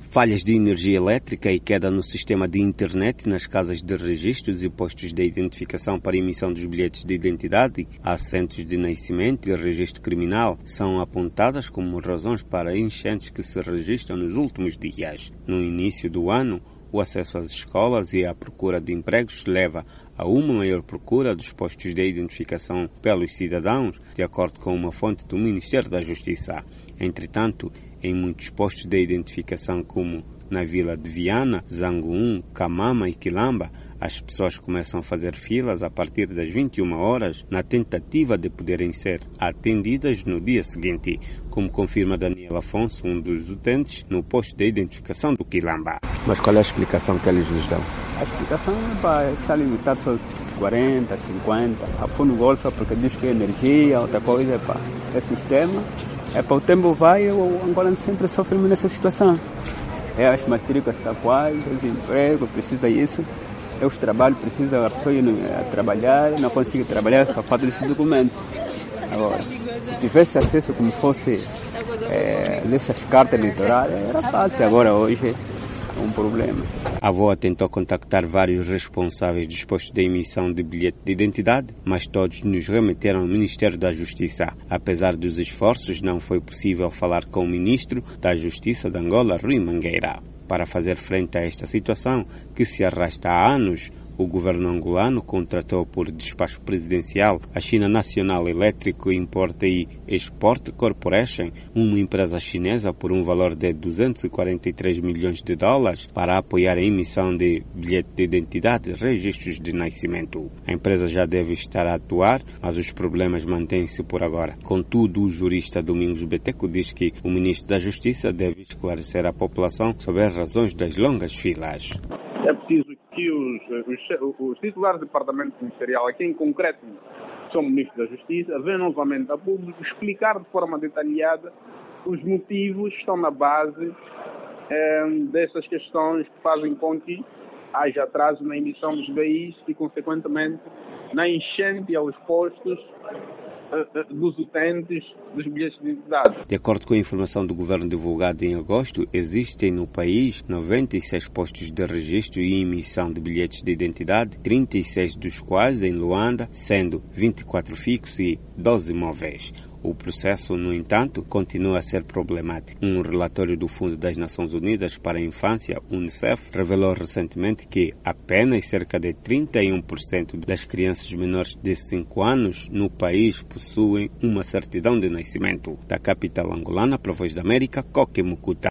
Falhas de energia elétrica e queda no sistema de internet nas casas de registros e postos de identificação para emissão dos bilhetes de identidade, assentos de nascimento e registro criminal são apontadas como razões para enchentes que se registram nos últimos dias. No início do ano, o acesso às escolas e a procura de empregos leva a uma maior procura dos postos de identificação pelos cidadãos, de acordo com uma fonte do Ministério da Justiça. Entretanto, em muitos postos de identificação, como na vila de Viana, Zangoum, Camama e Quilamba, as pessoas começam a fazer filas a partir das 21 horas na tentativa de poderem ser atendidas no dia seguinte, como confirma Daniel Afonso, um dos utentes no posto de identificação do Quilamba. Mas qual é a explicação que eles nos dão? A explicação é para estar limitado só 40, 50, a fundo golfa, porque diz que é energia, outra coisa é sistema. É para o tempo vai, o Angola sempre sofre nessa situação. As matrículas estão quase, os empregos, precisa isso. Os trabalhos, precisa a pessoa ir trabalhar, não consegue trabalhar por falta desse documento. Agora, se tivesse acesso como fosse nessas cartas eleitorais, era fácil. Agora, hoje, é um problema. A VOA tentou contactar vários responsáveis dos postos de emissão de bilhete de identidade, mas todos nos remeteram ao Ministério da Justiça. Apesar dos esforços, não foi possível falar com o Ministro da Justiça de Angola, Rui Mangueira. Para fazer frente a esta situação, que se arrasta há anos, o governo angolano contratou por despacho presidencial a China National Electric Import e Export Corporation, uma empresa chinesa, por um valor de 243 milhões de dólares para apoiar a emissão de bilhete de identidade e registros de nascimento. A empresa já deve estar a atuar, mas os problemas mantêm-se por agora. Contudo, o jurista Domingos Beteco diz que o ministro da Justiça deve esclarecer à população sobre as razões das longas filas. É preciso que os titulares do departamento ministerial, aqui em concreto são ministros da Justiça, venham novamente a público explicar de forma detalhada os motivos que estão na base dessas questões que fazem com que haja atraso na emissão dos BIs e, consequentemente, na enchente aos postos dos utentes dos bilhetes de identidade. De acordo com a informação do governo divulgada em agosto, existem no país 96 postos de registro e emissão de bilhetes de identidade, 36 dos quais em Luanda, sendo 24 fixos e 12 móveis. O processo, no entanto, continua a ser problemático. Um relatório do Fundo das Nações Unidas para a Infância, UNICEF, revelou recentemente que apenas cerca de 31% das crianças menores de 5 anos no país possuem uma certidão de nascimento. Da capital angolana, para a Voz da América, Coque Mucuta.